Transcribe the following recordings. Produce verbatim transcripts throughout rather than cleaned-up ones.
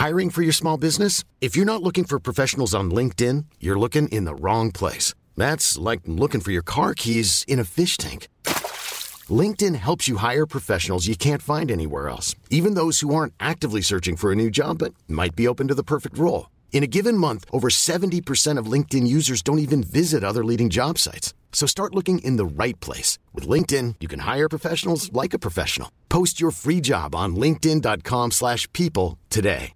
Hiring for your small business? If you're not looking for professionals on LinkedIn, you're looking in the wrong place. That's like looking for your car keys in a fish tank. LinkedIn helps you hire professionals you can't find anywhere else, even those who aren't actively searching for a new job but might be open to the perfect role. In a given month, over seventy percent of LinkedIn users don't even visit other leading job sites. So start looking in the right place. With LinkedIn, you can hire professionals like a professional. Post your free job on linkedin dot com slash people today.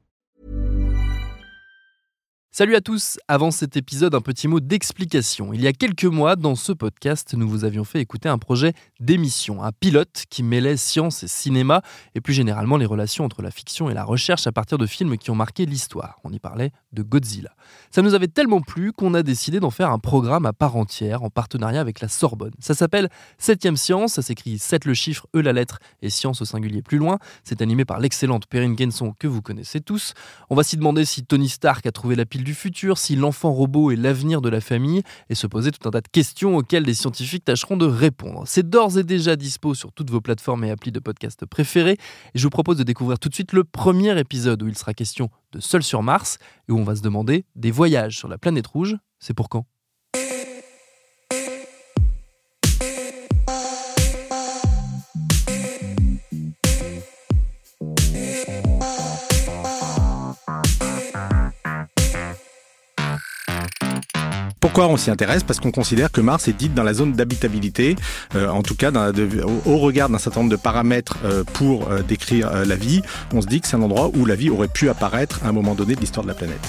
Salut à tous, avant cet épisode, un petit mot d'explication. Il y a quelques mois, dans ce podcast, nous vous avions fait écouter un projet d'émission, un pilote qui mêlait science et cinéma, et plus généralement les relations entre la fiction et la recherche à partir de films qui ont marqué l'histoire. On y parlait de Godzilla. Ça nous avait tellement plu qu'on a décidé d'en faire un programme à part entière, en partenariat avec la Sorbonne. Ça s'appelle septième Science, ça s'écrit sept le chiffre, E la lettre, et science au singulier plus loin. C'est animé par l'excellente Perrine Guenson, que vous connaissez tous. On va s'y demander si Tony Stark a trouvé la pile du futur, si l'enfant robot est l'avenir de la famille, et se poser tout un tas de questions auxquelles les scientifiques tâcheront de répondre. C'est d'ores et déjà dispo sur toutes vos plateformes et applis de podcast préférées, et je vous propose de découvrir tout de suite le premier épisode où il sera question de Seul sur Mars, et où on va se demander des voyages sur la planète rouge, c'est pour quand ? Pourquoi on s'y intéresse ? Parce qu'on considère que Mars est dite dans la zone d'habitabilité, euh, en tout cas dans, de, au, au regard d'un certain nombre de paramètres euh, pour euh, décrire euh, la vie, on se dit que c'est un endroit où la vie aurait pu apparaître à un moment donné de l'histoire de la planète.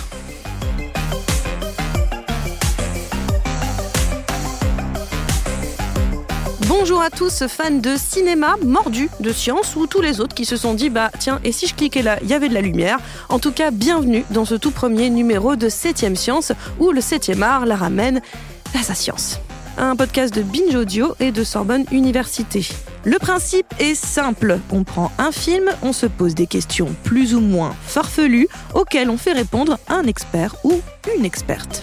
Bonjour à tous, fans de cinéma, mordus de science ou tous les autres qui se sont dit bah tiens, et si je cliquais là, il y avait de la lumière. En tout cas, bienvenue dans ce tout premier numéro de septième Science où le septième art la ramène à sa science. Un podcast de Binge Audio et de Sorbonne Université. Le principe est simple, on prend un film, on se pose des questions plus ou moins farfelues auxquelles on fait répondre un expert ou une experte.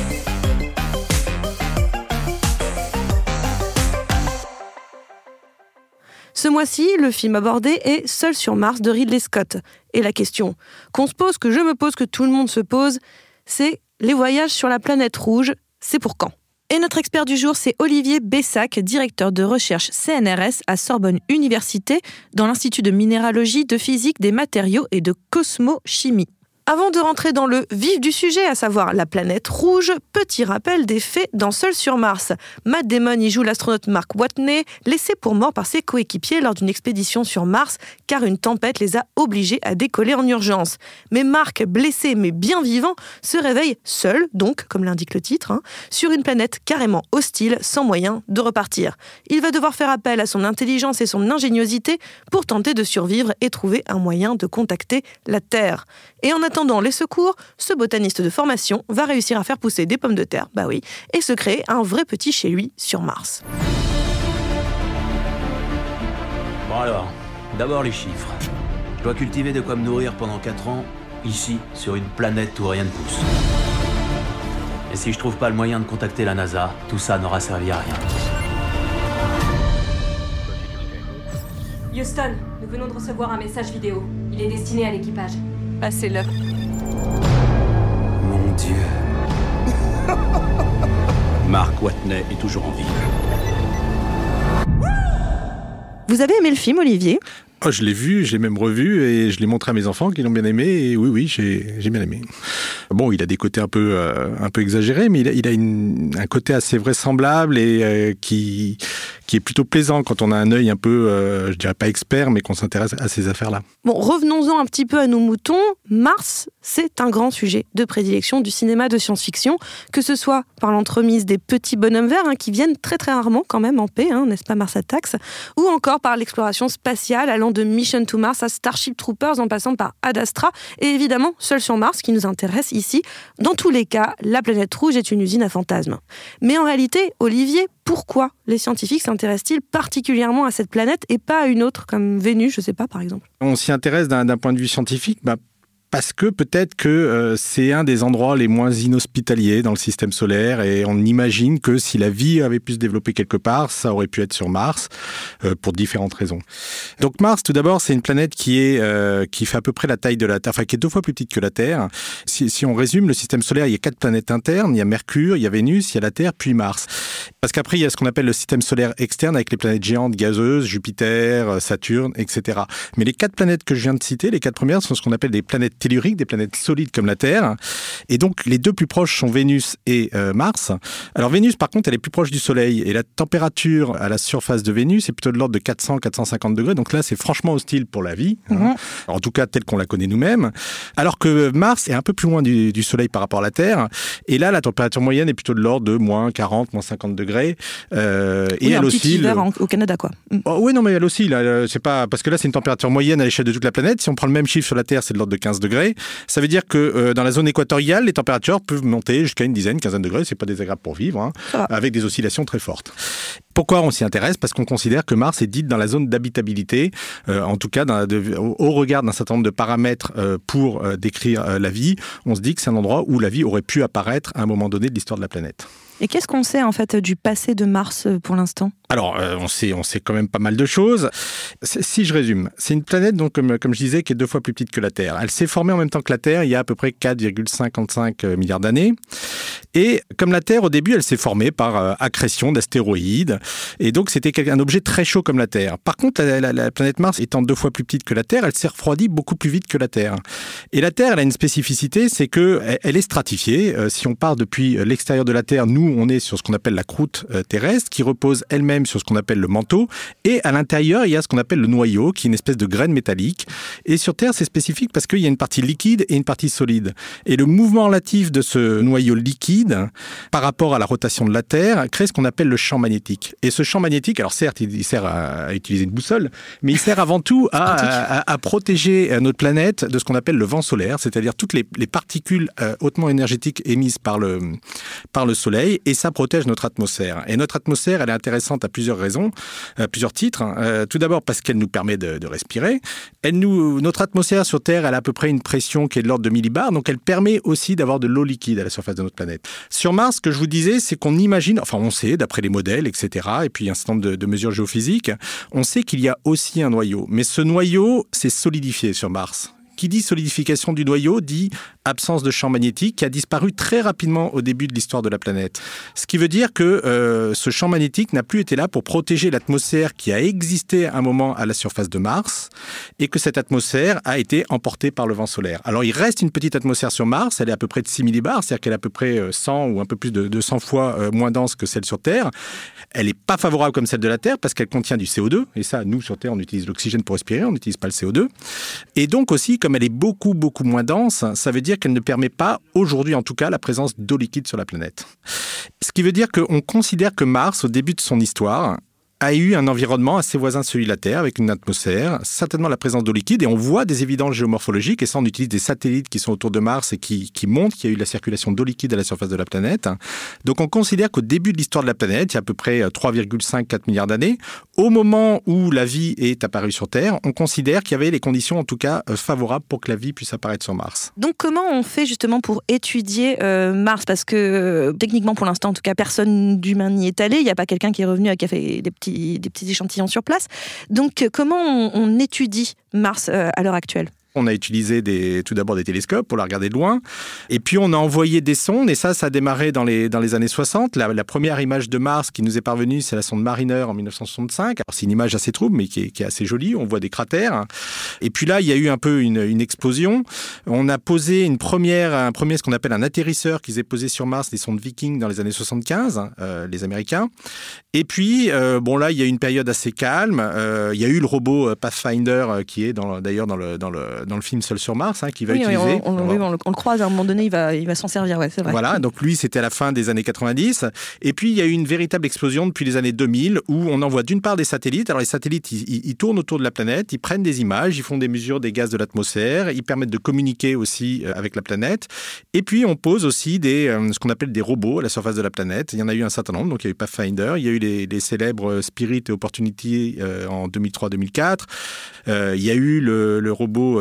Ce mois-ci, le film abordé est Seul sur Mars de Ridley Scott. Et la question qu'on se pose, que je me pose, que tout le monde se pose, c'est les voyages sur la planète rouge, c'est pour quand ? Et notre expert du jour, c'est Olivier Bessac, directeur de recherche C N R S à Sorbonne Université, dans l'Institut de minéralogie, de physique des matériaux et de cosmochimie. Avant de rentrer dans le vif du sujet, à savoir la planète rouge, petit rappel des faits dans Seul sur Mars. Matt Damon y joue l'astronaute Mark Watney, laissé pour mort par ses coéquipiers lors d'une expédition sur Mars, car une tempête les a obligés à décoller en urgence. Mais Mark, blessé mais bien vivant, se réveille seul, donc, comme l'indique le titre, hein, sur une planète carrément hostile, sans moyen de repartir. Il va devoir faire appel à son intelligence et son ingéniosité pour tenter de survivre et trouver un moyen de contacter la Terre. Et en attendant les secours, ce botaniste de formation va réussir à faire pousser des pommes de terre, bah oui, et se créer un vrai petit chez lui sur Mars. Bon alors, d'abord les chiffres. Je dois cultiver de quoi me nourrir pendant quatre ans, ici, sur une planète où rien ne pousse. Et si je trouve pas le moyen de contacter la NASA, tout ça n'aura servi à rien. Houston, nous venons de recevoir un message vidéo. Il est destiné à l'équipage. Passez-le. Mon Dieu. Mark Watney est toujours en vie. Vous avez aimé le film, Olivier ? Oh, je l'ai vu, je l'ai même revu et je l'ai montré à mes enfants qui l'ont bien aimé. Et oui, oui, j'ai, j'ai bien aimé. Bon, il a des côtés un peu, euh, un peu exagérés, mais il a, il a une, un côté assez vraisemblable et euh, qui, qui est plutôt plaisant quand on a un œil un peu, euh, je dirais pas expert, mais qu'on s'intéresse à ces affaires-là. Bon, revenons-en un petit peu à nos moutons. Mars, c'est un grand sujet de prédilection du cinéma de science-fiction, que ce soit par l'entremise des petits bonhommes verts, hein, qui viennent très très rarement quand même en paix, hein, n'est-ce pas Mars Attacks, ou encore par l'exploration spatiale allant de Mission to Mars à Starship Troopers en passant par Ad Astra, et évidemment Seul sur Mars qui nous intéresse ici. Dans tous les cas, la planète rouge est une usine à fantasmes. Mais en réalité, Olivier, pourquoi les scientifiques s'intéressent-ils particulièrement à cette planète et pas à une autre, comme Vénus, je sais pas, par exemple ? On s'y intéresse d'un, d'un point de vue scientifique, bah, parce que peut-être que euh, c'est un des endroits les moins inhospitaliers dans le système solaire et on imagine que si la vie avait pu se développer quelque part, ça aurait pu être sur Mars euh, pour différentes raisons. Donc Mars, tout d'abord, c'est une planète qui est euh, qui fait à peu près la taille de la Terre, enfin qui est deux fois plus petite que la Terre. Si, si on résume le système solaire, il y a quatre planètes internes, il y a Mercure, il y a Vénus, il y a la Terre, puis Mars. Parce qu'après, il y a ce qu'on appelle le système solaire externe avec les planètes géantes gazeuses, Jupiter, Saturne, et cetera. Mais les quatre planètes que je viens de citer, les quatre premières sont ce qu'on appelle des planètes telluriques, des planètes solides comme la Terre. Et donc, les deux plus proches sont Vénus et euh, Mars. Alors, Vénus, par contre, elle est plus proche du Soleil. Et la température à la surface de Vénus est plutôt de l'ordre de quatre cents à quatre cent cinquante degrés. Donc là, c'est franchement hostile pour la vie. Hein. Mmh. En tout cas, telle qu'on la connaît nous-mêmes. Alors que Mars est un peu plus loin du, du Soleil par rapport à la Terre. Et là, la température moyenne est plutôt de l'ordre de moins quarante, moins cinquante degrés. Euh, oui, et un elle petit oscille. hiver en, au Canada, quoi. Mmh. Oh, oui, non, mais elle aussi. Là, c'est pas parce que là, c'est une température moyenne à l'échelle de toute la planète. Si on prend le même chiffre sur la Terre, c'est de l'ordre de quinze degrés. Ça veut dire que euh, dans la zone équatoriale, les températures peuvent monter jusqu'à une dizaine, quinzaine de degrés. C'est pas désagréable pour vivre, hein, avec des oscillations très fortes. Pourquoi on s'y intéresse ? Parce qu'on considère que Mars est dite dans la zone d'habitabilité, euh, en tout cas dans, de, au, au regard d'un certain nombre de paramètres euh, pour euh, décrire euh, la vie. On se dit que c'est un endroit où la vie aurait pu apparaître à un moment donné de l'histoire de la planète. Et qu'est-ce qu'on sait en fait du passé de Mars pour l'instant ? Alors, euh, on sait, on sait quand même pas mal de choses. Si je résume, c'est une planète, donc, comme, comme je disais, qui est deux fois plus petite que la Terre. Elle s'est formée en même temps que la Terre il y a à peu près quatre virgule cinquante-cinq milliards d'années. Et comme la Terre, au début, elle s'est formée par euh, accrétion d'astéroïdes. Et donc, c'était un objet très chaud comme la Terre. Par contre, la, la, la planète Mars étant deux fois plus petite que la Terre, elle s'est refroidie beaucoup plus vite que la Terre. Et la Terre, elle a une spécificité, c'est qu'elle elle est stratifiée. Euh, si on part depuis l'extérieur de la Terre, nous, on est sur ce qu'on appelle la croûte euh, terrestre, qui repose elle-même sur ce qu'on appelle le manteau. Et à l'intérieur, il y a ce qu'on appelle le noyau, qui est une espèce de graine métallique. Et sur Terre, c'est spécifique parce qu'il y a une partie liquide et une partie solide. Et le mouvement relatif de ce noyau liquide, par rapport à la rotation de la Terre, crée ce qu'on appelle le champ magnétique. Et ce champ magnétique, alors certes, il sert à utiliser une boussole, mais il sert avant tout à, à, à protéger notre planète de ce qu'on appelle le vent solaire, c'est-à-dire toutes les, les particules euh, hautement énergétiques émises par le, par le Soleil, et ça protège notre atmosphère. Et notre atmosphère, elle est intéressante à plusieurs raisons, à plusieurs titres. Euh, tout d'abord parce qu'elle nous permet de, de respirer. Elle nous, notre atmosphère sur Terre, elle a à peu près une pression qui est de l'ordre de millibars, donc elle permet aussi d'avoir de l'eau liquide à la surface de notre planète. Sur Mars, ce que je vous disais, c'est qu'on imagine, enfin on sait, d'après les modèles, et cetera, et puis un certain nombre de, de mesures géophysiques, on sait qu'il y a aussi un noyau. Mais ce noyau s'est solidifié sur Mars. Qui dit solidification du noyau dit absence de champ magnétique qui a disparu très rapidement au début de l'histoire de la planète. Ce qui veut dire que euh, ce champ magnétique n'a plus été là pour protéger l'atmosphère qui a existé à un moment à la surface de Mars et que cette atmosphère a été emportée par le vent solaire. Alors il reste une petite atmosphère sur Mars, elle est à peu près de six millibars, c'est-à-dire qu'elle est à peu près cent ou un peu plus de, de cent fois euh, moins dense que celle sur Terre. Elle n'est pas favorable comme celle de la Terre parce qu'elle contient du C O deux et ça, nous sur Terre, on utilise l'oxygène pour respirer, on n'utilise pas le C O deux. Et donc aussi, comme elle est beaucoup, beaucoup moins dense, ça veut dire qu'elle ne permet pas, aujourd'hui en tout cas, la présence d'eau liquide sur la planète. Ce qui veut dire qu'on considère que Mars, au début de son histoire, a eu un environnement assez voisin de celui de la Terre, avec une atmosphère, certainement la présence d'eau liquide, et on voit des évidences géomorphologiques, et ça on utilise des satellites qui sont autour de Mars et qui, qui montrent qu'il y a eu la circulation d'eau liquide à la surface de la planète. Donc on considère qu'au début de l'histoire de la planète, il y a à peu près trois virgule cinq à quatre milliards d'années, au moment où la vie est apparue sur Terre, on considère qu'il y avait les conditions en tout cas favorables pour que la vie puisse apparaître sur Mars. Donc comment on fait justement pour étudier euh, Mars ? Parce que euh, techniquement pour l'instant en tout cas personne d'humain n'y est allé, il n'y a pas quelqu'un qui est revenu et qui a fait des petits des petits échantillons sur place. Donc, comment on, on étudie Mars euh, à l'heure actuelle ? On a utilisé des, tout d'abord des télescopes pour la regarder de loin. Et puis, on a envoyé des sondes. Et ça, ça a démarré dans les, dans les années soixante. La, la première image de Mars qui nous est parvenue, c'est la sonde Mariner en dix-neuf cent soixante-cinq. Alors, c'est une image assez trouble, mais qui est, qui est assez jolie. On voit des cratères. Et puis là, il y a eu un peu une, une explosion. On a posé une première, un premier, ce qu'on appelle un atterrisseur qui s'est posé sur Mars, des sondes Viking dans les années soixante-quinze, euh, les Américains. Et puis, euh, bon, là, il y a eu une période assez calme. Euh, il y a eu le robot Pathfinder euh, qui est dans, d'ailleurs dans le, dans le dans le film Seul sur Mars, hein, qui va oui, utiliser. On, on, oui, on, le, on le croise à un moment donné, il va, il va s'en servir, ouais, c'est vrai. Voilà, donc lui, c'était à la fin des années quatre-vingt-dix. Et puis, il y a eu une véritable explosion depuis les années deux mille où on envoie d'une part des satellites. Alors, les satellites, ils, ils, ils tournent autour de la planète, ils prennent des images, ils font des mesures des gaz de l'atmosphère, ils permettent de communiquer aussi avec la planète. Et puis, on pose aussi des, euh, ce qu'on appelle des robots à la surface de la planète. Il y en a eu un certain nombre. Donc, il y a eu Pathfinder, il y a eu les, les célèbres Spirit et Opportunity euh, en deux mille trois deux mille quatre. Euh, il y a eu le, le robot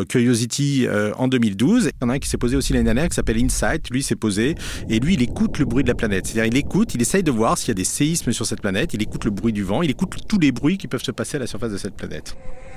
Curiosity euh, en deux mille douze. Il y en a un qui s'est posé aussi l'année dernière qui s'appelle InSight. Lui s'est posé et lui il écoute le bruit de la planète. C'est-à-dire il écoute, il essaye de voir s'il y a des séismes sur cette planète, il écoute le bruit du vent, il écoute tous les bruits qui peuvent se passer à la surface de cette planète.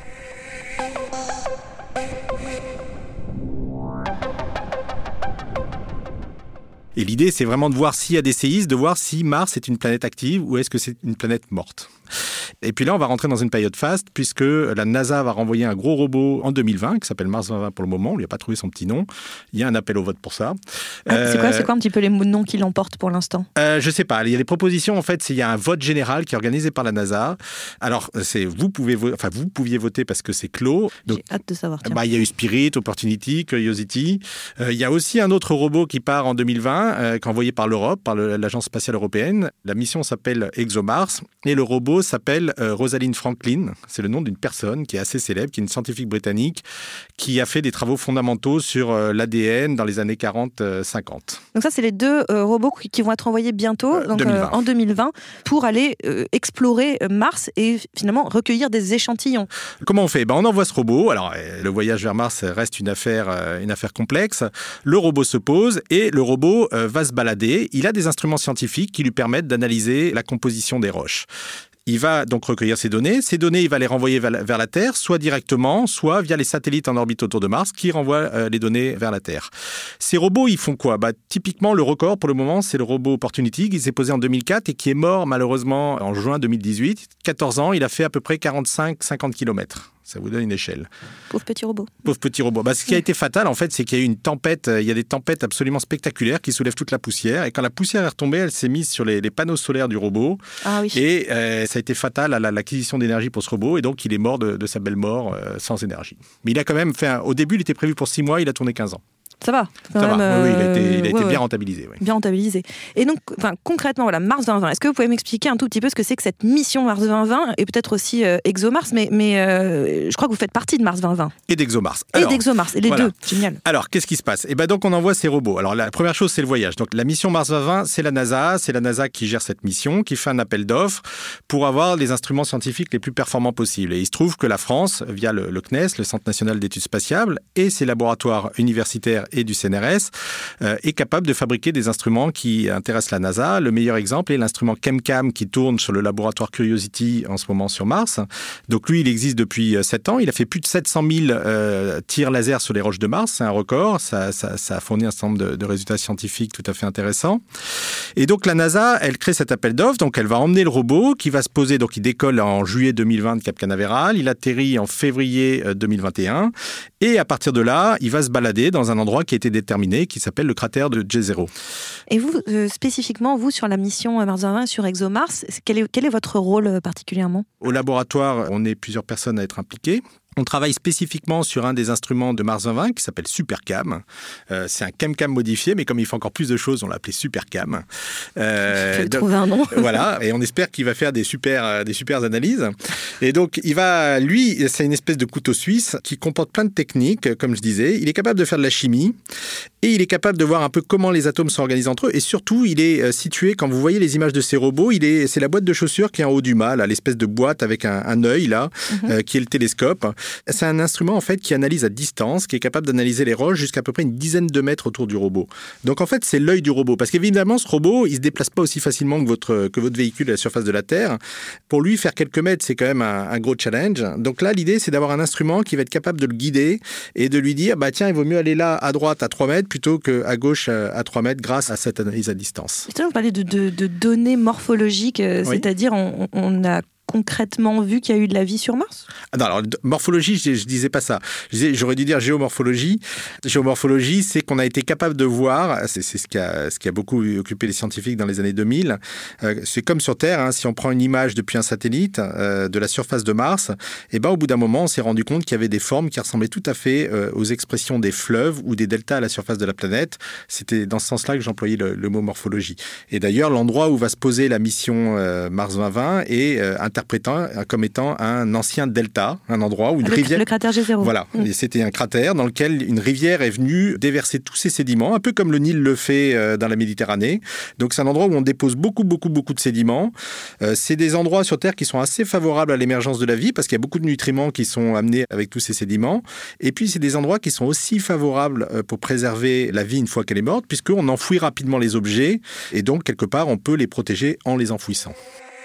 Et l'idée, c'est vraiment de voir s'il y a des séismes, de voir si Mars est une planète active ou est-ce que c'est une planète morte. Et puis là, on va rentrer dans une période faste puisque la NASA va renvoyer un gros robot en deux mille vingt qui s'appelle Mars vingt vingt pour le moment. On lui a pas trouvé son petit nom. Il y a un appel au vote pour ça. Ah, euh, c'est quoi, c'est quoi un petit peu les noms qui l'emportent pour l'instant euh, Je sais pas. Il y a des propositions. En fait, c'est, il y a un vote général qui est organisé par la NASA. Alors, c'est vous pouvez, vo- enfin vous pouviez voter parce que c'est clos. Donc, j'ai hâte de savoir. Bah, il y a eu Spirit, Opportunity, Curiosity. Euh, il y a aussi un autre robot qui part en deux mille vingt, euh, qui est envoyé par l'Europe, par le, l'agence spatiale européenne. La mission s'appelle ExoMars et le robot s'appelle euh, Rosalind Franklin. C'est le nom d'une personne qui est assez célèbre, qui est une scientifique britannique qui a fait des travaux fondamentaux sur euh, l'A D N dans les années quarante cinquante. Donc ça, c'est les deux euh, robots qui vont être envoyés bientôt, donc, deux mille vingt. Euh, en deux mille vingt, pour aller euh, explorer Mars et finalement recueillir des échantillons. Comment on fait ? Ben, on envoie ce robot. Alors, le voyage vers Mars reste une affaire, euh, une affaire complexe. Le robot se pose et le robot euh, va se balader. Il a des instruments scientifiques qui lui permettent d'analyser la composition des roches. Il va donc recueillir ces données. Ces données, il va les renvoyer vers la Terre, soit directement, soit via les satellites en orbite autour de Mars qui renvoient euh, les données vers la Terre. Ces robots, ils font quoi ? Bah, typiquement, le record pour le moment, c'est le robot Opportunity qui s'est posé en deux mille quatre et qui est mort malheureusement en juin deux mille dix-huit. quatorze ans, il a fait à peu près quarante-cinq à cinquante kilomètres. Ça vous donne une échelle. Pauvre petit robot. Pauvre petit robot. Bah, ce qui a été fatal, en fait, c'est qu'il y a eu une tempête. Il y a des tempêtes absolument spectaculaires qui soulèvent toute la poussière. Et quand la poussière est retombée, elle s'est mise sur les, les panneaux solaires du robot. Ah oui. Et euh, ça a été fatal à la, l'acquisition d'énergie pour ce robot. Et donc, il est mort de, de sa belle mort euh, sans énergie. Mais il a quand même fait... Un... Au début, il était prévu pour six mois. Il a tourné quinze ans. Ça va. Ça même, va, euh, oui, il a été, il a été ouais, bien ouais. rentabilisé. Oui. Bien rentabilisé. Et donc, enfin, concrètement, voilà, Mars vingt vingt, est-ce que vous pouvez m'expliquer un tout petit peu ce que c'est que cette mission Mars vingt vingt et peut-être aussi euh, ExoMars, mais, mais euh, je crois que vous faites partie de Mars vingt vingt. Et d'ExoMars. Et d'ExoMars, et les voilà. deux, génial. Alors, qu'est-ce qui se passe ? Eh ben, donc, on envoie ces robots. Alors, la première chose, c'est le voyage. Donc, la mission Mars vingt vingt, c'est la NASA. C'est la NASA qui gère cette mission, qui fait un appel d'offres pour avoir les instruments scientifiques les plus performants possibles. Et il se trouve que la France, via le, le C N E S, le Centre national d'études spatiales, et ses laboratoires universitaires et du C N R S, euh, est capable de fabriquer des instruments qui intéressent la NASA. Le meilleur exemple est l'instrument ChemCam qui tourne sur le laboratoire Curiosity en ce moment sur Mars. Donc lui, il existe depuis sept ans. Il a fait plus de sept cent mille euh, tirs laser sur les roches de Mars. C'est un record. Ça, ça, ça a fourni un certain nombre de, de résultats scientifiques tout à fait intéressants. Et donc la NASA, elle crée cet appel d'offres. Donc elle va emmener le robot qui va se poser. Donc il décolle en juillet deux mille vingt de Cap Canaveral. Il atterrit en février deux mille vingt et un. Et à partir de là, il va se balader dans un endroit qui a été déterminé, qui s'appelle le cratère de J zéro. Et vous, euh, spécifiquement, vous, sur la mission Mars vingt vingt, sur ExoMars, quel est, quel est votre rôle euh, particulièrement ? Au laboratoire, on est plusieurs personnes à être impliquées. On travaille spécifiquement sur un des instruments de Mars vingt vingt qui s'appelle SuperCam. Euh, c'est un ChemCam modifié, mais comme il fait encore plus de choses, on l'a appelé SuperCam. Euh, Il faut trouver un nom. Voilà, et on espère qu'il va faire des super, des super analyses. Et donc, il va, lui, c'est une espèce de couteau suisse qui comporte plein de techniques, comme je disais. Il est capable de faire de la chimie et il est capable de voir un peu comment les atomes sont organisés entre eux. Et surtout, il est situé, quand vous voyez les images de ces robots, il est, c'est la boîte de chaussures qui est en haut du mât, là, l'espèce de boîte avec un, un œil, là, mm-hmm. euh, qui est le télescope. C'est un instrument en fait qui analyse à distance, qui est capable d'analyser les roches jusqu'à peu près une dizaine de mètres autour du robot. Donc en fait, c'est l'œil du robot. Parce qu'évidemment, ce robot, il se déplace pas aussi facilement que votre, que votre véhicule à la surface de la Terre. Pour lui, faire quelques mètres, c'est quand même un, un gros challenge. Donc là, l'idée, c'est d'avoir un instrument qui va être capable de le guider et de lui dire, bah tiens, il vaut mieux aller là à droite à trois mètres plutôt qu'à gauche à trois mètres grâce à cette analyse à distance. Vous parlez de, de, de données morphologiques, euh, oui. C'est-à-dire on, on a concrètement vu qu'il y a eu de la vie sur Mars ? Ah non, alors morphologie, je, je disais pas ça. Je disais, j'aurais dû dire géomorphologie. Géomorphologie, c'est qu'on a été capable de voir, c'est, c'est ce, qui a, ce qui a beaucoup occupé les scientifiques dans les années deux mille. Euh, c'est comme sur Terre, hein, si on prend une image depuis un satellite euh, de la surface de Mars, et ben au bout d'un moment, on s'est rendu compte qu'il y avait des formes qui ressemblaient tout à fait euh, aux expressions des fleuves ou des deltas à la surface de la planète. C'était dans ce sens-là que j'employais le, le mot morphologie. Et d'ailleurs, l'endroit où va se poser la mission euh, Mars vingt vingt est euh, interprété interprétant comme étant un ancien delta, un endroit où une le, rivière... Le cratère G zéro. Voilà, mmh. et c'était un cratère dans lequel une rivière est venue déverser tous ses sédiments, un peu comme le Nil le fait euh, dans la Méditerranée. Donc c'est un endroit où on dépose beaucoup, beaucoup, beaucoup de sédiments. Euh, c'est des endroits sur Terre qui sont assez favorables à l'émergence de la vie parce qu'il y a beaucoup de nutriments qui sont amenés avec tous ces sédiments. Et puis c'est des endroits qui sont aussi favorables euh, pour préserver la vie une fois qu'elle est morte, puisqu'on enfouit rapidement les objets et donc quelque part on peut les protéger en les enfouissant.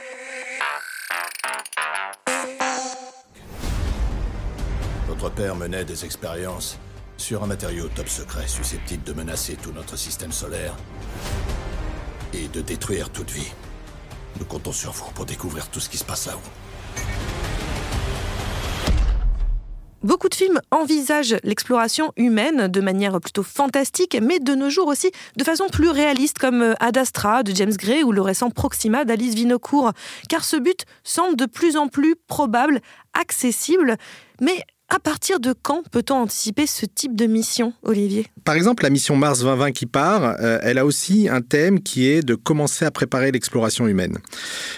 Votre père menait des expériences sur un matériau top secret susceptible de menacer tout notre système solaire et de détruire toute vie. Nous comptons sur vous pour découvrir tout ce qui se passe là-haut. Beaucoup de films envisagent l'exploration humaine de manière plutôt fantastique, mais de nos jours aussi de façon plus réaliste, comme Ad Astra de James Gray ou le récent Proxima d'Alice Vinocourt, car ce but semble de plus en plus probable, accessible, mais à partir de quand peut-on anticiper ce type de mission, Olivier ? Par exemple, la mission Mars vingt vingt qui part, euh, elle a aussi un thème qui est de commencer à préparer l'exploration humaine. Pourquoi ?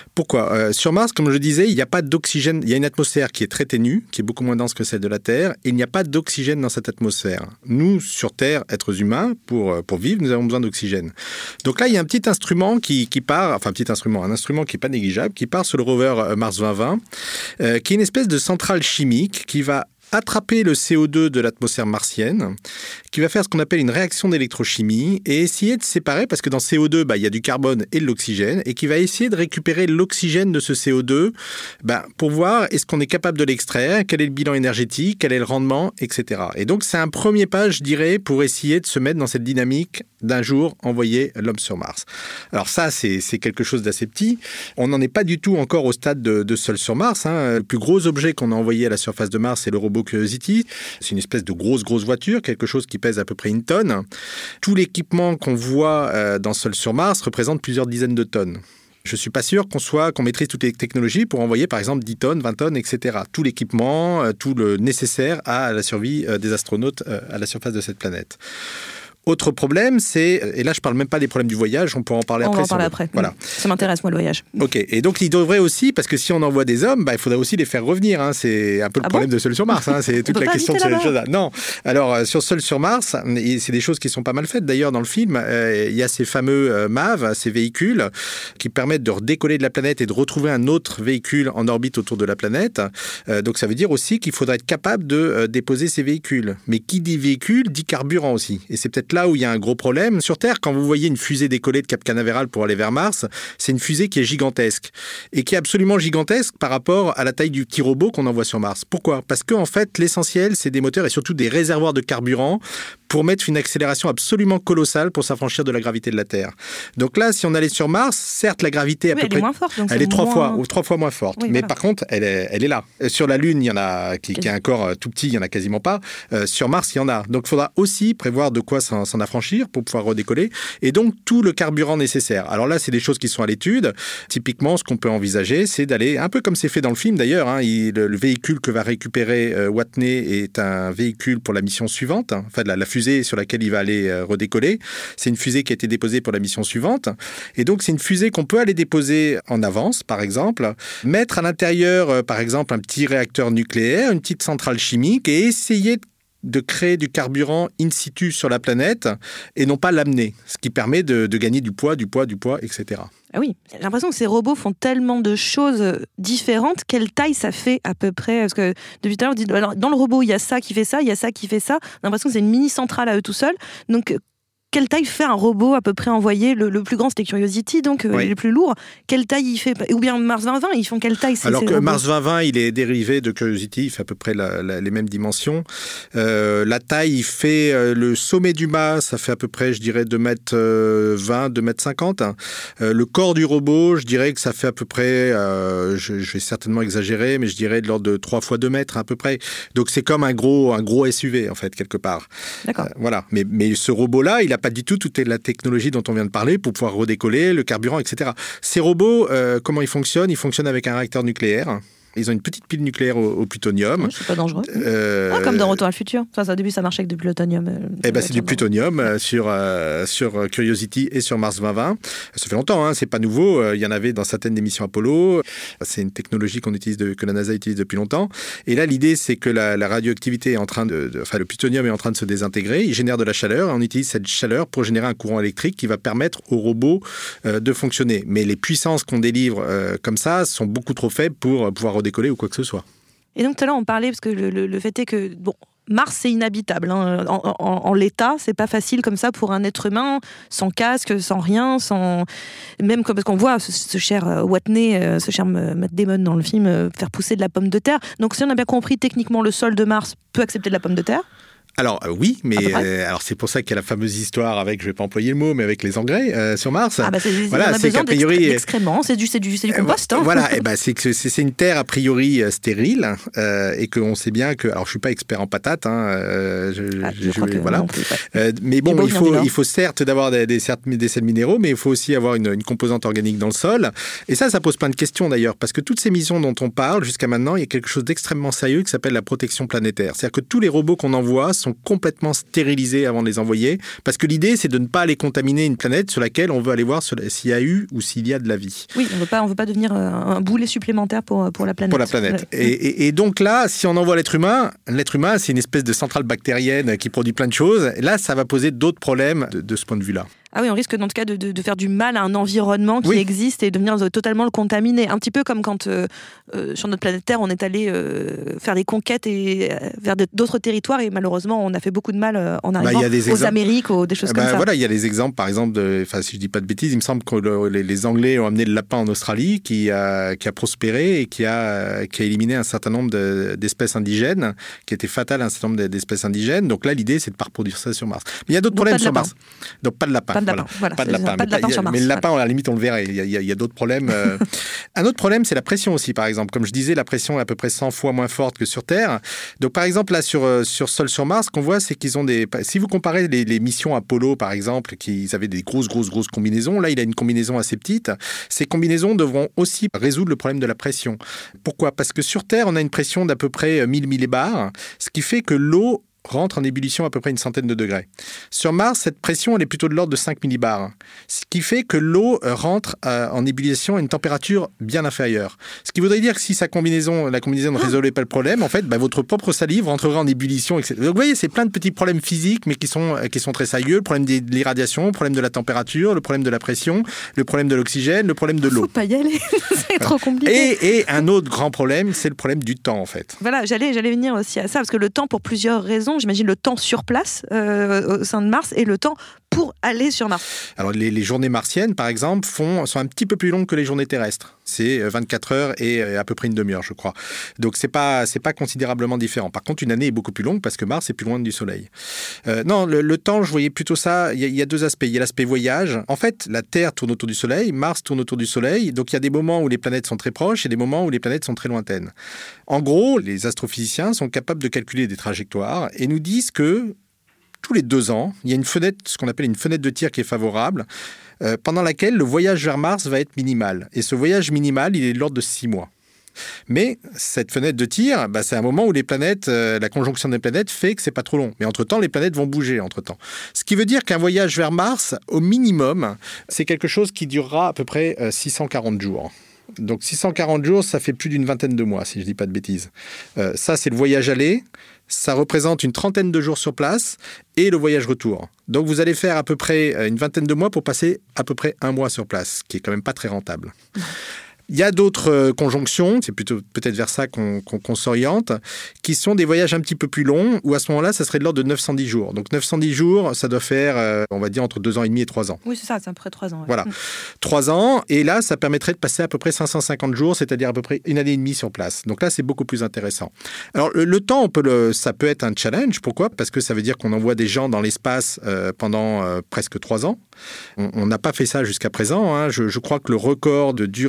euh, Sur Mars, comme je le disais, il n'y a pas d'oxygène. Il y a une atmosphère qui est très ténue, qui est beaucoup moins dense que celle de la Terre, et il n'y a pas d'oxygène dans cette atmosphère. Nous, sur Terre, êtres humains, pour, pour vivre, nous avons besoin d'oxygène. Donc là, il y a un petit instrument qui, qui part, enfin un petit instrument, un instrument qui n'est pas négligeable, qui part sur le rover Mars vingt vingt, euh, qui est une espèce de centrale chimique qui va attraper le C O deux de l'atmosphère martienne, qui va faire ce qu'on appelle une réaction d'électrochimie et essayer de séparer, parce que dans C O deux, bah, il y a du carbone et de l'oxygène, et qui va essayer de récupérer l'oxygène de ce C O deux bah, pour voir est-ce qu'on est capable de l'extraire, quel est le bilan énergétique, quel est le rendement, et cetera. Et donc, c'est un premier pas, je dirais, pour essayer de se mettre dans cette dynamique d'un jour envoyer l'homme sur Mars. Alors ça, c'est, c'est quelque chose d'assez petit. On n'en est pas du tout encore au stade de, de seul sur Mars. Hein. Le plus gros objet qu'on a envoyé à la surface de Mars, c'est le robot Curiosity. C'est une espèce de grosse, grosse voiture, quelque chose qui pèse à peu près une tonne. Tout l'équipement qu'on voit euh, dans Seul sur Mars représente plusieurs dizaines de tonnes. Je ne suis pas sûr qu'on soit, qu'on maîtrise toutes les technologies pour envoyer par exemple dix tonnes, vingt tonnes, et cetera. Tout l'équipement, euh, tout le nécessaire à la survie euh, des astronautes euh, à la surface de cette planète. Autre problème, c'est, et là je ne parle même pas des problèmes du voyage, on pourra en parler on après. On va en parler le... après. Voilà. Ça m'intéresse, moi, le voyage. Ok, et donc il devrait aussi, parce que si on envoie des hommes, bah, il faudrait aussi les faire revenir. Hein. C'est un peu le ah problème bon de Seul sur Mars. Hein. C'est toute la question de ces choses-là. Non, alors euh, sur Seul sur Mars, et c'est des choses qui sont pas mal faites d'ailleurs dans le film. Euh, il y a ces fameux euh, M A V, ces véhicules qui permettent de redécoller de la planète et de retrouver un autre véhicule en orbite autour de la planète. Euh, donc ça veut dire aussi qu'il faudrait être capable de euh, déposer ces véhicules. Mais qui dit véhicule dit carburant aussi. Et c'est peut-être là où il y a un gros problème. Sur Terre, quand vous voyez une fusée décoller de Cap Canaveral pour aller vers Mars, c'est une fusée qui est gigantesque et qui est absolument gigantesque par rapport à la taille du petit robot qu'on envoie sur Mars. Pourquoi ? Parce qu'en fait, l'essentiel, c'est des moteurs et surtout des réservoirs de carburant pour mettre une accélération absolument colossale pour s'affranchir de la gravité de la Terre. Donc là, si on allait sur Mars, certes, la gravité est à oui, peu elle près... est moins forte. Donc elle c'est est trois, moins... fois, ou trois fois moins forte. Oui, mais voilà. par contre, elle est, elle est là. Sur la Lune, il y en a qui, qui a un corps tout petit, il y en a quasiment pas. Euh, sur Mars, il y en a. Donc il faudra aussi prévoir de quoi s'en, s'en affranchir pour pouvoir redécoller. Et donc, tout le carburant nécessaire. Alors là, c'est des choses qui sont à l'étude. Typiquement, ce qu'on peut envisager, c'est d'aller, un peu comme c'est fait dans le film d'ailleurs, hein, il, le, le véhicule que va récupérer euh, Watney est un véhicule pour la mission suivante. Hein, enfin, la, la fusée sur laquelle il va aller euh, redécoller. C'est une fusée qui a été déposée pour la mission suivante. Et donc, c'est une fusée qu'on peut aller déposer en avance, par exemple, mettre à l'intérieur, euh, par exemple, un petit réacteur nucléaire, une petite centrale chimique et essayer de de créer du carburant in situ sur la planète et non pas l'amener, ce qui permet de, de gagner du poids, du poids, du poids, et cetera. Ah oui, j'ai l'impression que ces robots font tellement de choses différentes. Quelle taille ça fait à peu près ? Parce que depuis tout à l'heure, on dit, alors, dans le robot, il y a ça qui fait ça, il y a ça qui fait ça. On a l'impression que c'est une mini-centrale à eux tout seuls. Donc, quelle taille fait un robot à peu près envoyé ? le, le plus grand, c'était Curiosity, donc euh, oui. le plus lourd. Quelle taille il fait ? Ou bien Mars vingt vingt, ils font quelle taille ? Alors ces que robots ? Mars vingt vingt, il est dérivé de Curiosity, il fait à peu près la, la, les mêmes dimensions. Euh, la taille, il fait euh, le sommet du mât, ça fait à peu près, je dirais, deux mètres vingt, deux mètres cinquante. Euh, le corps du robot, je dirais que ça fait à peu près, euh, je, je vais certainement exagérer, mais je dirais de l'ordre de trois fois deux mètres à peu près. Donc c'est comme un gros, un gros S U V, en fait, quelque part. D'accord. Euh, voilà. Mais, mais ce robot-là, il n'a pas du tout toute la technologie dont on vient de parler pour pouvoir redécoller, le carburant, et cetera. Ces robots, euh, comment ils fonctionnent ? Ils fonctionnent avec un réacteur nucléaire. Ils ont une petite pile nucléaire au, au plutonium. Oui, c'est pas dangereux. Euh... Ah, comme dans Retour à le futur. Enfin, ça, au début, ça marchait avec du plutonium. Euh, eh ben, c'est du plutonium euh, sur, euh, sur Curiosity et sur Mars vingt vingt. Ça fait longtemps, hein, c'est pas nouveau. Euh, il y en avait dans certaines des missions Apollo. C'est une technologie qu'on utilise de, que la NASA utilise depuis longtemps. Et là, l'idée, c'est que la, la radioactivité est en train de, de... Enfin, le plutonium est en train de se désintégrer. Il génère de la chaleur. Et on utilise cette chaleur pour générer un courant électrique qui va permettre aux robots euh, de fonctionner. Mais les puissances qu'on délivre euh, comme ça sont beaucoup trop faibles pour pouvoir redécoller ou quoi que ce soit. Et donc tout à l'heure on parlait, parce que le, le, le fait est que bon, Mars c'est inhabitable, hein. en, en, en l'état c'est pas facile comme ça pour un être humain, sans casque, sans rien, sans... même comme, parce qu'on voit ce, ce cher Watney, ce cher Matt Damon dans le film faire pousser de la pomme de terre. Donc si on a bien compris, techniquement le sol de Mars peut accepter de la pomme de terre. Alors euh, oui, mais euh, alors c'est pour ça qu'il y a la fameuse histoire avec, je vais pas employer le mot, mais avec les engrais euh, sur Mars. Ah bah c'est, voilà, on a c'est besoin qu'a priori d'excréments, c'est du c'est du c'est du compost. Hein. Voilà, et ben c'est que c'est, c'est une terre a priori euh, stérile euh, et qu'on sait bien que, alors je suis pas expert en patates, hein, euh, je, ah, je, je, je voilà, plus, ouais. euh, mais bon, il faut il faut certes d'avoir des, des, des sels minéraux, mais il faut aussi avoir une, une composante organique dans le sol. Et ça, ça pose plein de questions d'ailleurs, parce que toutes ces missions dont on parle jusqu'à maintenant, il y a quelque chose d'extrêmement sérieux qui s'appelle la protection planétaire. C'est-à-dire que tous les robots qu'on envoie sont complètement stérilisés avant de les envoyer, parce que l'idée c'est de ne pas aller contaminer une planète sur laquelle on veut aller voir s'il y a eu ou s'il y a de la vie. Oui, on veut pas, on veut pas devenir un boulet supplémentaire pour, pour la planète. Pour la planète. Ouais. Et, et, et donc là, si on envoie l'être humain, l'être humain c'est une espèce de centrale bactérienne qui produit plein de choses, et là ça va poser d'autres problèmes de, de ce point de vue-là. Ah oui, on risque dans tout cas de, de, de faire du mal à un environnement qui oui. existe et de venir totalement le contaminer. Un petit peu comme quand euh, euh, sur notre planète Terre, on est allé euh, faire des conquêtes et, euh, vers d'autres territoires et malheureusement, on a fait beaucoup de mal euh, en arrivant bah, aux exemples... Amériques ou des choses bah, comme ça. Voilà, il y a des exemples, par exemple, de, si je dis pas de bêtises, il me semble que le, les, les Anglais ont amené le lapin en Australie qui a, qui a prospéré et qui a, qui a éliminé un certain nombre de, d'espèces indigènes, qui était fatal à un certain nombre d'espèces indigènes. Donc là, l'idée, c'est de ne pas reproduire ça sur Mars. Mais il y a d'autres Donc, problèmes sur Mars. Donc pas de lapin. Pas de lapin, voilà. Voilà. Pas de lapin. Pas de lapin mais, sur Mars. Mais le lapin, à la limite, on le verrait. Il y a, il y a, il y a d'autres problèmes. Euh... un autre problème, c'est la pression aussi, par exemple. Comme je disais, la pression est à peu près cent fois moins forte que sur Terre. Donc, par exemple, là, sur, sur sol sur Mars, ce qu'on voit, c'est qu'ils ont des... Si vous comparez les, les missions Apollo, par exemple, qui avaient des grosses, grosses, grosses combinaisons, là, il a une combinaison assez petite. Ces combinaisons devront aussi résoudre le problème de la pression. Pourquoi ? Parce que sur Terre, on a une pression d'à peu près mille millibars, ce qui fait que l'eau rentre en ébullition à peu près une centaine de degrés. Sur Mars, cette pression, elle est plutôt de l'ordre de cinq millibars, ce qui fait que l'eau rentre euh, en ébullition à une température bien inférieure. Ce qui voudrait dire que si sa combinaison, la combinaison ne résolvait pas le problème, en fait, bah, votre propre salive rentrerait en ébullition, et cetera. Donc, vous voyez, c'est plein de petits problèmes physiques, mais qui sont, qui sont très sérieux. Le problème de l'irradiation, le problème de la température, le problème de la pression, le problème de l'oxygène, le problème de l'eau. Faut pas y aller, c'est trop compliqué. Et, et un autre grand problème, c'est le problème du temps, en fait. Voilà, j'allais, j'allais venir aussi à ça, parce que le temps, pour plusieurs raisons, j'imagine le temps sur place euh, au sein de Mars et le temps pour aller sur Mars. Alors les, les journées martiennes, par exemple, font, sont un petit peu plus longues que les journées terrestres. C'est vingt-quatre heures et à peu près une demi-heure, je crois. Donc c'est pas, c'est pas considérablement différent. Par contre, une année est beaucoup plus longue parce que Mars est plus loin du Soleil. Euh, non, le, le temps, je voyais plutôt ça. Il y, y a deux aspects. Il y a l'aspect voyage. En fait, la Terre tourne autour du Soleil, Mars tourne autour du Soleil. Donc il y a des moments où les planètes sont très proches et des moments où les planètes sont très lointaines. En gros, les astrophysiciens sont capables de calculer des trajectoires et nous disent que tous les deux ans, il y a une fenêtre, ce qu'on appelle une fenêtre de tir qui est favorable, euh, pendant laquelle le voyage vers Mars va être minimal. Et ce voyage minimal, il est de l'ordre de six mois. Mais cette fenêtre de tir, bah, c'est un moment où les planètes, euh, la conjonction des planètes fait que c'est pas trop long. Mais entre-temps, les planètes vont bouger entre-temps. Ce qui veut dire qu'un voyage vers Mars, au minimum, c'est quelque chose qui durera à peu près euh, six cent quarante jours. Donc six cent quarante jours, ça fait plus d'une vingtaine de mois, si je ne dis pas de bêtises. Euh, ça, c'est le voyage aller. Ça représente une trentaine de jours sur place et le voyage retour. Donc vous allez faire à peu près une vingtaine de mois pour passer à peu près un mois sur place, ce qui est quand même pas très rentable. Il y a d'autres conjonctions, c'est plutôt peut-être vers ça qu'on, qu'on, qu'on s'oriente, qui sont des voyages un petit peu plus longs, où à ce moment-là, ça serait de l'ordre de neuf cent dix jours. Donc neuf cent dix jours, ça doit faire, euh, on va dire, entre deux ans et demi et trois ans. Oui, c'est ça, c'est à peu près trois ans. Ouais. Voilà, trois ans, et là, ça permettrait de passer à peu près cinq cent cinquante jours, c'est-à-dire à peu près une année et demie sur place. Donc là, c'est beaucoup plus intéressant. Alors, le, le temps, on peut le, ça peut être un challenge. Pourquoi ? Parce que ça veut dire qu'on envoie des gens dans l'espace euh, pendant euh, presque trois ans. On n'a pas fait ça jusqu'à présent. Hein. Je, je crois que le record de durée dans l'espace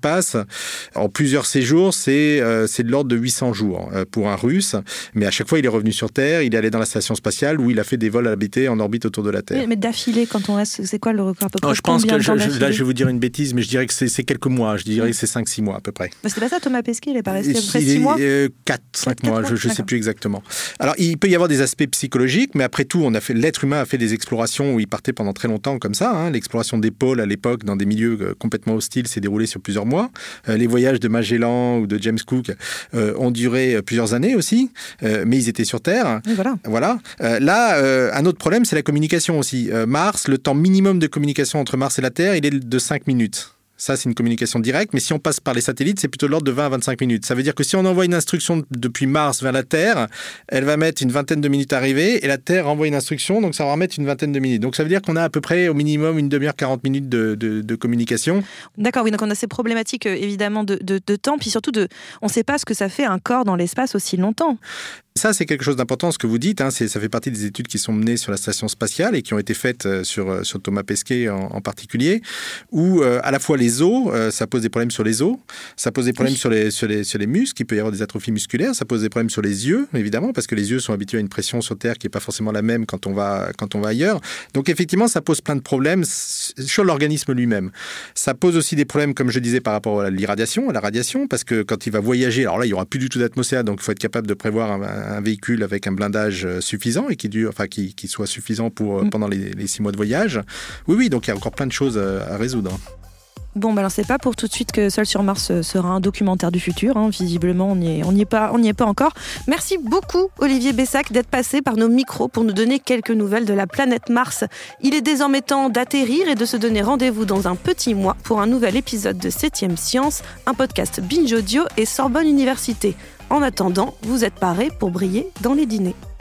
l'espace. En plusieurs séjours, c'est, euh, c'est de l'ordre de huit cents jours euh, pour un Russe. Mais à chaque fois, il est revenu sur Terre, il est allé dans la station spatiale où il a fait des vols habités en orbite autour de la Terre. Oui, mais d'affilée, quand on reste, c'est quoi le record à peu près? Oh, je pense Combien que, de je, temps je, là, je vais vous dire une bêtise, mais je dirais que c'est, c'est quelques mois. Je dirais que c'est cinq six mois à peu près. Mais c'était pas ça, Thomas Pesquet, il est pas resté à peu près Il six est, mois euh, quatre cinq mois, je ne sais plus exactement. Alors, il peut y avoir des aspects psychologiques, mais après tout, on a fait, l'être humain a fait des explorations où il partait pendant très longtemps comme ça. Hein. L'exploration des pôles à l'époque, dans des milieux euh, complètement hostiles, s'est déroulée sur plusieurs mois. Euh, les voyages de Magellan ou de James Cook euh, ont duré plusieurs années aussi, euh, mais ils étaient sur Terre. Et voilà. Voilà. Euh, là, euh, un autre problème, c'est la communication aussi. Euh, Mars, le temps minimum de communication entre Mars et la Terre, il est de cinq minutes. Ça, c'est une communication directe, mais si on passe par les satellites, c'est plutôt de l'ordre de vingt à vingt-cinq minutes. Ça veut dire que si on envoie une instruction depuis Mars vers la Terre, elle va mettre une vingtaine de minutes à arriver, et la Terre envoie une instruction, donc ça va mettre une vingtaine de minutes. Donc ça veut dire qu'on a à peu près au minimum une demi-heure, quarante minutes de, de, de communication. D'accord, oui, donc on a ces problématiques euh, évidemment de, de, de temps, puis surtout, de, on ne sait pas ce que ça fait un corps dans l'espace aussi longtemps. Ça, c'est quelque chose d'important, ce que vous dites. Hein, c'est, ça fait partie des études qui sont menées sur la station spatiale et qui ont été faites euh, sur, sur Thomas Pesquet en, en particulier, où euh, à la fois les os, euh, ça pose des problèmes sur les os, ça pose des problèmes oui. sur, les, sur, les, sur les muscles, il peut y avoir des atrophies musculaires, ça pose des problèmes sur les yeux, évidemment, parce que les yeux sont habitués à une pression sur Terre qui n'est pas forcément la même quand on, va, quand on va ailleurs. Donc effectivement, ça pose plein de problèmes sur l'organisme lui-même. Ça pose aussi des problèmes, comme je disais, par rapport à l'irradiation, à la radiation, parce que quand il va voyager, alors là, il n'y aura plus du tout d'atmosphère, donc il faut être capable de prévoir un, un véhicule avec un blindage suffisant et qui dure, enfin qui, qui soit suffisant pour mmh. pendant les, les six mois de voyage. Oui, oui, donc il y a encore plein de choses à résoudre. Bon, ben alors c'est pas pour tout de suite que Seul sur Mars sera un documentaire du futur. Hein. Visiblement, on n'y est, on n'y est pas, on n'y est pas encore. Merci beaucoup, Olivier Bessac, d'être passé par nos micros pour nous donner quelques nouvelles de la planète Mars. Il est désormais temps d'atterrir et de se donner rendez-vous dans un petit mois pour un nouvel épisode de septième Science, un podcast Binge Audio et Sorbonne Université. En attendant, vous êtes parés pour briller dans les dîners.